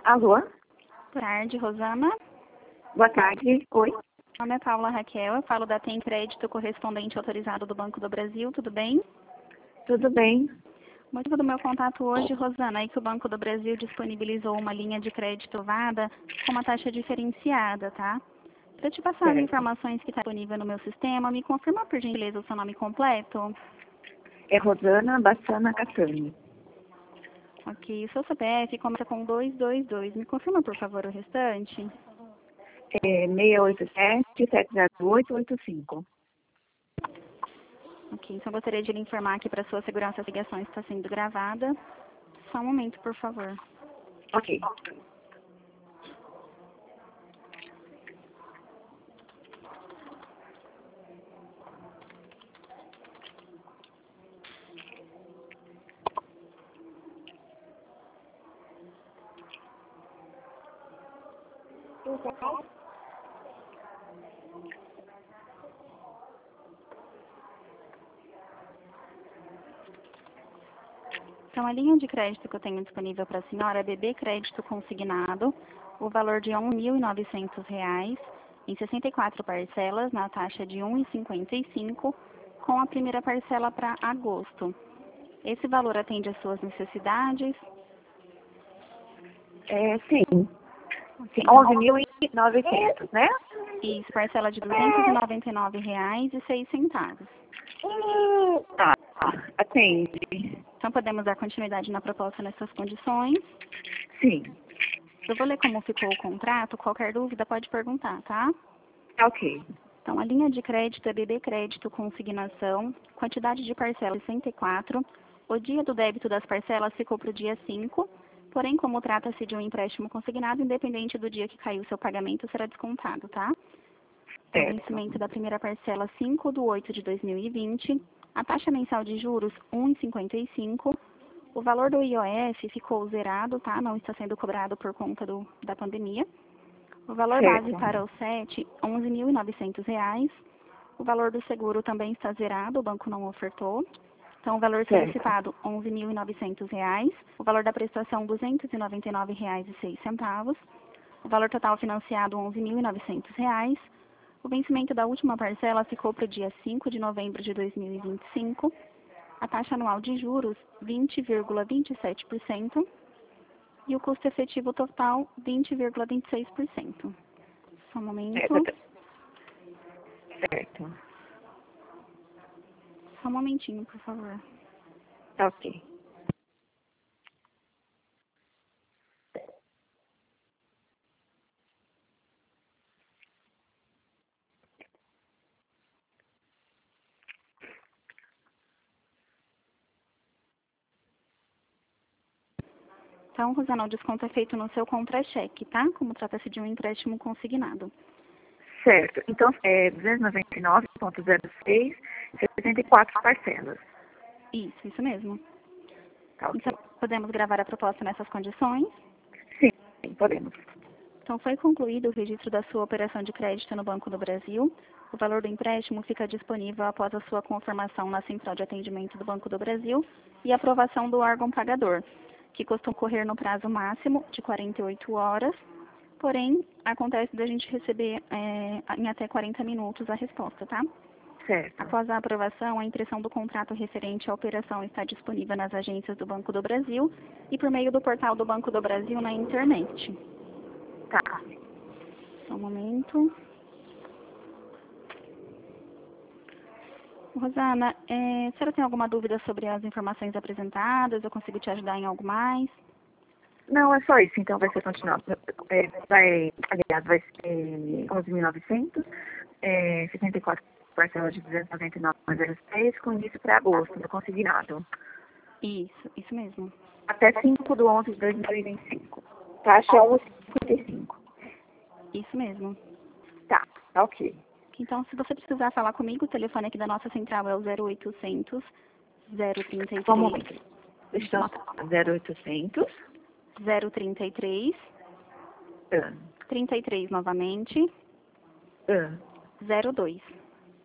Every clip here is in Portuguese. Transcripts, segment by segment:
Alô? Boa tarde, Rosana. Boa tarde. Oi. Meu nome é Paula Raquel, eu falo da Tem Crédito Correspondente Autorizado do Banco do Brasil, tudo bem? Tudo bem? O motivo do meu contato hoje, Rosana, é que o Banco do Brasil disponibilizou uma linha de crédito VADA com uma taxa diferenciada, tá? Para te passar as Certo. informações que está disponível no meu sistema, me confirma por gentileza o seu nome completo? É Rosana Bassana Catani. Ok, o seu CPF começa com 222. Me confirma, por favor, o restante? É 687-708-85. Ok, então eu gostaria de lhe informar aqui para sua segurança, essa ligação está sendo gravada. Só um momento, por favor. Ok. Então, a linha de crédito que eu tenho disponível para a senhora é BB Crédito Consignado, o valor de R$ 1.900, em 64 parcelas, na taxa de R$ 1,55, com a primeira parcela para agosto. Esse valor atende às suas necessidades? Sim. Ok, então, 11.900, né? isso, parcela de R$ 299,06. Tá. Atende. Então, podemos dar continuidade na proposta nessas condições. Sim. Eu vou ler como ficou o contrato, qualquer dúvida pode perguntar, tá? Ok. Então, a linha de crédito é BB Crédito Consignação, quantidade de parcelas 64. O dia do débito das parcelas ficou para o dia 5, porém, como trata-se de um empréstimo consignado, independente do dia que caiu o seu pagamento, será descontado, tá? Então, Certo. vencimento da primeira parcela 5/8 de 2020, a taxa mensal de juros 1,55. O valor do IOF ficou zerado, tá? Não está sendo cobrado por conta da pandemia. O valor base Certo. para o SET, R$ 11.900. O valor do seguro também está zerado, o banco não ofertou. Então, o valor Certo. solicitado, R$ 11.900. O valor da prestação, R$ 299,06. O valor total financiado, R$ 11.900. O vencimento da última parcela ficou para o dia 5 de novembro de 2025. A taxa anual de juros, 20,27%. E o custo efetivo total, 20,26%. Só um momento. Certo. Só um momentinho, por favor. Ok. Então, Rosana, o desconto é feito no seu contra-cheque, tá? Como trata-se de um empréstimo consignado. Certo. Então, é 299,06, 74 parcelas. Isso mesmo. Tá ok. Então, podemos gravar a proposta nessas condições. Sim, podemos. Então, foi concluído o registro da sua operação de crédito no Banco do Brasil. O valor do empréstimo fica disponível após a sua confirmação na Central de Atendimento do Banco do Brasil e aprovação do órgão pagador, que costuma ocorrer no prazo máximo de 48 horas. Porém, acontece da gente receber em até 40 minutos a resposta, tá? Certo. Após a aprovação, a impressão do contrato referente à operação está disponível nas agências do Banco do Brasil e por meio do portal do Banco do Brasil na internet. Tá. Só um momento. Rosana, a senhora tem alguma dúvida sobre as informações apresentadas? Eu consigo te ajudar em algo mais? Não, é só isso. Então vai ser continuado. Aliás, vai ser 11.900, 64 parcelas de 299,06, com início para agosto, do consignado. Isso mesmo. Até 5/11/2025. Taxa 1,55. Isso mesmo. Tá, ok. Então, se você precisar falar comigo, o telefone aqui da nossa central é o 0800 033 Só um momento. Deixa eu anotar. 0800. 033 33 novamente 02.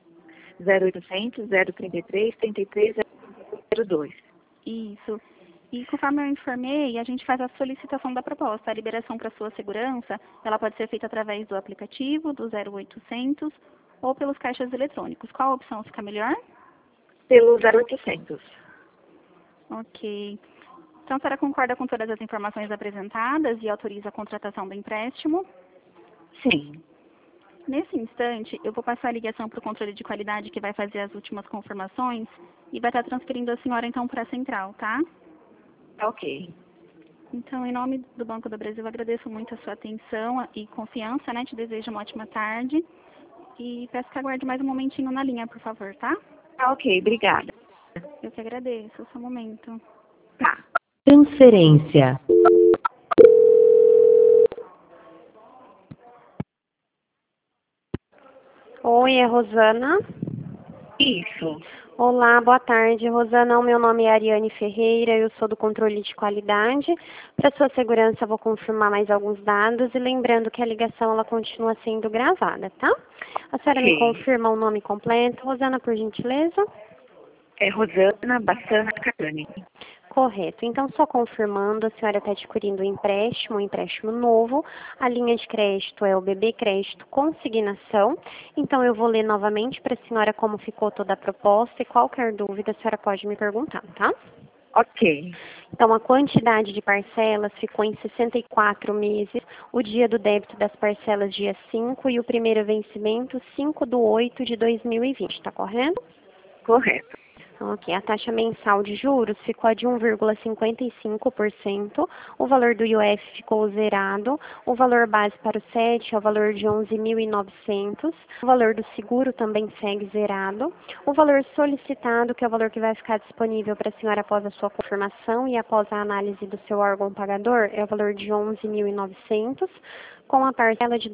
0800 033 33 02. Isso. E conforme eu informei, a gente faz a solicitação da proposta. A liberação para sua segurança, ela pode ser feita através do aplicativo, do 0800 ou pelos caixas eletrônicos. Qual a opção fica melhor? Pelo 0800. Ok. Então, a senhora concorda com todas as informações apresentadas e autoriza a contratação do empréstimo? Sim. Nesse instante, eu vou passar a ligação para o controle de qualidade que vai fazer as últimas confirmações e vai estar transferindo a senhora, então, para a central, tá? Ok. Então, em nome do Banco do Brasil, eu agradeço muito a sua atenção e confiança, né? Te desejo uma ótima tarde e peço que aguarde mais um momentinho na linha, por favor, tá? Ok, obrigada. Eu que agradeço, só um momento. Tá. Transferência. Oi, é Rosana. Isso. Olá, boa tarde, Rosana. O meu nome é Ariane Ferreira, eu sou do controle de qualidade. Para sua segurança, eu vou confirmar mais alguns dados e lembrando que a ligação ela continua sendo gravada, tá? A senhora me Ok. confirma o nome completo, Rosana, por gentileza? É Rosana Bassana Carani. Correto. Então, só confirmando, a senhora está adquirindo um empréstimo novo. A linha de crédito é o BB Crédito Consignação. Então, eu vou ler novamente para a senhora como ficou toda a proposta e qualquer dúvida a senhora pode me perguntar, tá? Ok. Então, a quantidade de parcelas ficou em 64 meses, o dia do débito das parcelas dia 5 e o primeiro vencimento 5/8 de 2020, está correto? Correto. Ok, a taxa mensal de juros ficou a de 1,55%, o valor do IOF ficou zerado, o valor base para o SET é o valor de 11.900, o valor do seguro também segue zerado, o valor solicitado, que é o valor que vai ficar disponível para a senhora após a sua confirmação e após a análise do seu órgão pagador, é o valor de 11.900, com a parcela de R$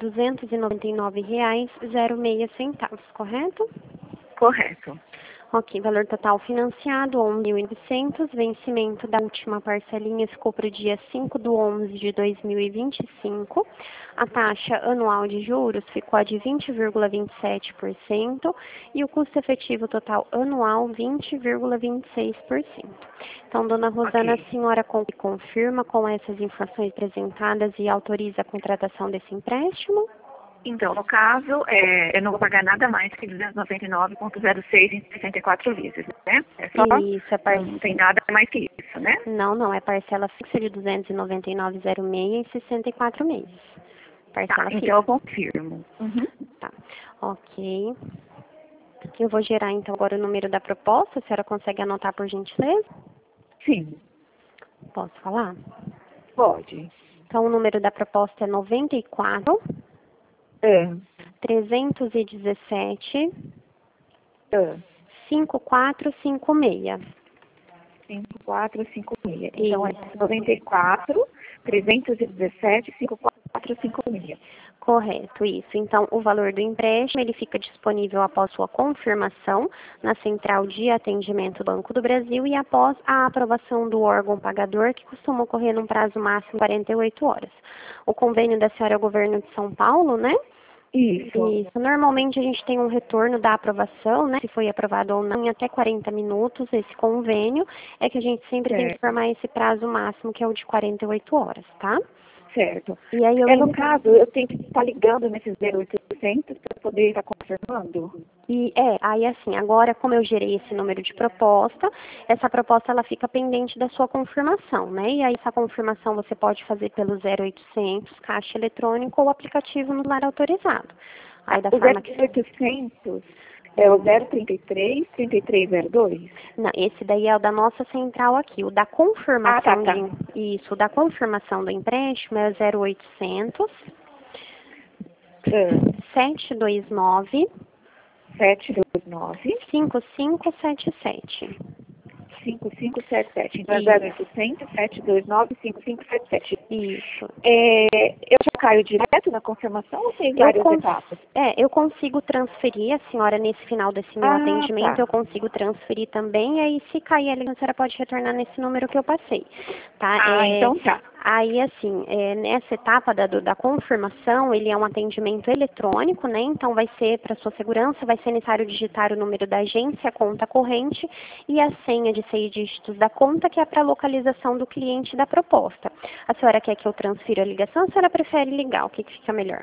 299,06, correto? Correto. Ok, valor total financiado, 11.800, vencimento da última parcelinha ficou para o dia 5/11 de 2025. A taxa anual de juros ficou a de 20,27% e o custo efetivo total anual 20,26%. Então, dona Rosana, Ok. a senhora confirma com essas informações apresentadas e autoriza a contratação desse empréstimo? Então, no caso, eu não vou pagar nada mais que 299,06 em 64 vezes, né? É só, Isso, é não tem nada mais que isso, né? Não, é parcela fixa de 299,06 em 64 meses. Tá, Parcela então fixa. eu confirmo. Uhum. Tá, ok. Eu vou gerar então agora o número da proposta, a senhora consegue anotar por gentileza? Sim, Posso falar? pode. Então o número da proposta é 94 É, 317 é. 5456. 5456. E Então, é 94, 317, 5456. correto, isso. Então, o valor do empréstimo, ele fica disponível após sua confirmação na Central de Atendimento do Banco do Brasil e após a aprovação do órgão pagador, que costuma ocorrer num prazo máximo de 48 horas. O convênio da senhora é o Governo de São Paulo, né? Isso. Isso. Normalmente a gente tem um retorno da aprovação, né? Se foi aprovado ou não, em até 40 minutos. Esse convênio é que a gente sempre tem que Certo. informar esse prazo máximo, que é o de 48 horas, tá? Certo. E aí No caso, eu tenho que estar ligando nesses 0800 para poder estar confirmando? Aí assim, agora como eu gerei esse número de proposta, essa proposta ela fica pendente da sua confirmação, né? E aí essa confirmação você pode fazer pelo 0800, caixa eletrônico ou aplicativo no lar autorizado. Aí da O forma que... 0800 é o 033, 3302? Não, esse daí é o da nossa central aqui. O da confirmação Tá. Isso, o da confirmação do empréstimo é o 0800 É, 729 729 5577. 5577. Então é Isso. 0800 729 5577. Isso. Eu já caio direto na confirmação ou tem várias etapas? Eu consigo transferir a senhora nesse final desse meu atendimento, Tá. eu consigo transferir também, aí se cair ali, a senhora pode retornar nesse número que eu passei, tá? Então tá. Aí, assim, nessa etapa da confirmação, ele é um atendimento eletrônico, né? Então, vai ser, para sua segurança, vai ser necessário digitar o número da agência, a conta corrente e a senha de 6 dígitos da conta, que é para a localização do cliente da proposta. A senhora quer que eu transfira a ligação ou a senhora prefere ligar? O que fica melhor?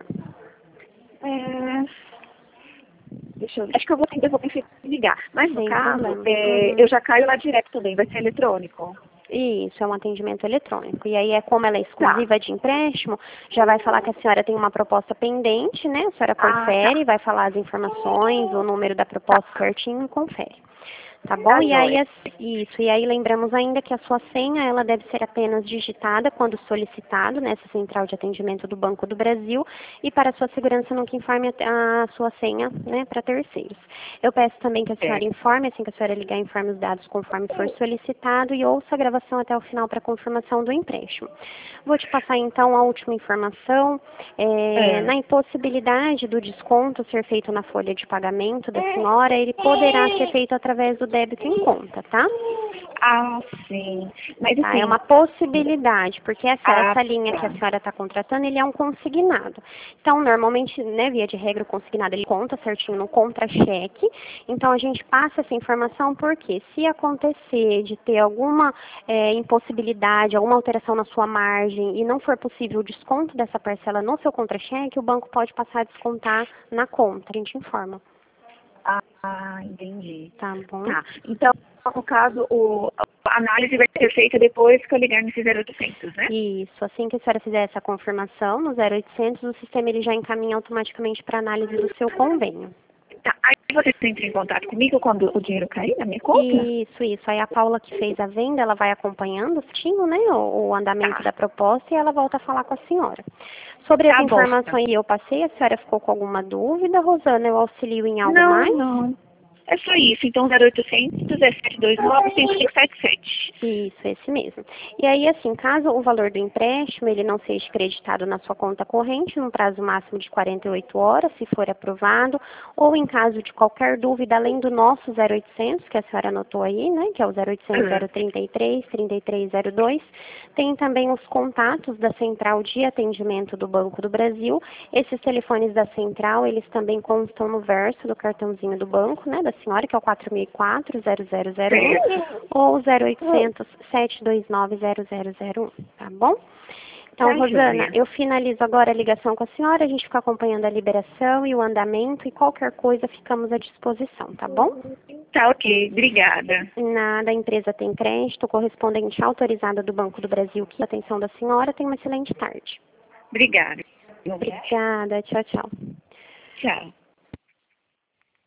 Deixa eu ver. Acho que eu vou tentar ligar. Mas no Sem caso, problema. eu já caio lá direto também, vai ser eletrônico. Isso, é um atendimento eletrônico. E aí, como ela é exclusiva de empréstimo, já vai falar que a senhora tem uma proposta pendente, né? A senhora confere, vai falar as informações, o número da proposta certinho e confere. Tá bom? E aí, isso. E aí, lembramos ainda que a sua senha, ela deve ser apenas digitada quando solicitado nessa central de atendimento do Banco do Brasil, e para sua segurança nunca informe a sua senha, né, para terceiros. Eu peço também que a senhora informe, assim que a senhora ligar, informe os dados conforme for solicitado e ouça a gravação até o final para confirmação do empréstimo. Vou te passar então a última informação. Na impossibilidade do desconto ser feito na folha de pagamento da senhora, ele poderá ser feito através do débito em conta, tá? Ah, sim. Mas assim, É uma possibilidade, porque essa linha que a senhora está contratando, ele é um consignado. Então, normalmente, né, via de regra, o consignado ele conta certinho no contra-cheque. Então, a gente passa essa informação porque se acontecer de ter alguma impossibilidade, alguma alteração na sua margem e não for possível o desconto dessa parcela no seu contra-cheque, o banco pode passar a descontar na conta. A gente informa. Entendi. Tá bom? Tá. Então, no caso, a análise vai ser feita depois que eu ligar nesse 0800, né? Isso. Assim que a senhora fizer essa confirmação no 0800, o sistema ele já encaminha automaticamente para análise do seu convênio. Tá. Aí vocês entram em contato comigo quando o dinheiro cair na minha conta? Isso. Aí a Paula que fez a venda, ela vai acompanhando certinho, né, o andamento da proposta e ela volta a falar com a senhora. Sobre as informações que eu passei, a senhora ficou com alguma dúvida, Rosana? Eu auxilio em algo mais? Não. É só isso. Então, 0800 1729 5577. Isso, esse mesmo. E aí, assim, caso o valor do empréstimo ele não seja creditado na sua conta corrente, num prazo máximo de 48 horas, se for aprovado, ou em caso de qualquer dúvida, além do nosso 0800, que a senhora anotou aí, né, que é o 0800 033 3302, tem também os contatos da Central de Atendimento do Banco do Brasil. Esses telefones da Central, eles também constam no verso do cartãozinho do banco, né, da senhora, que é o 4004-0001, ou 0800 729 0001, tá bom? Então, Rosana, eu finalizo agora a ligação com a senhora, a gente fica acompanhando a liberação e o andamento, e qualquer coisa ficamos à disposição, tá bom? Tá, ok. Obrigada. Nada, a empresa tem crédito, correspondente autorizada do Banco do Brasil, que a atenção da senhora, tem uma excelente tarde. Obrigada. Obrigada, tchau, tchau. Tchau.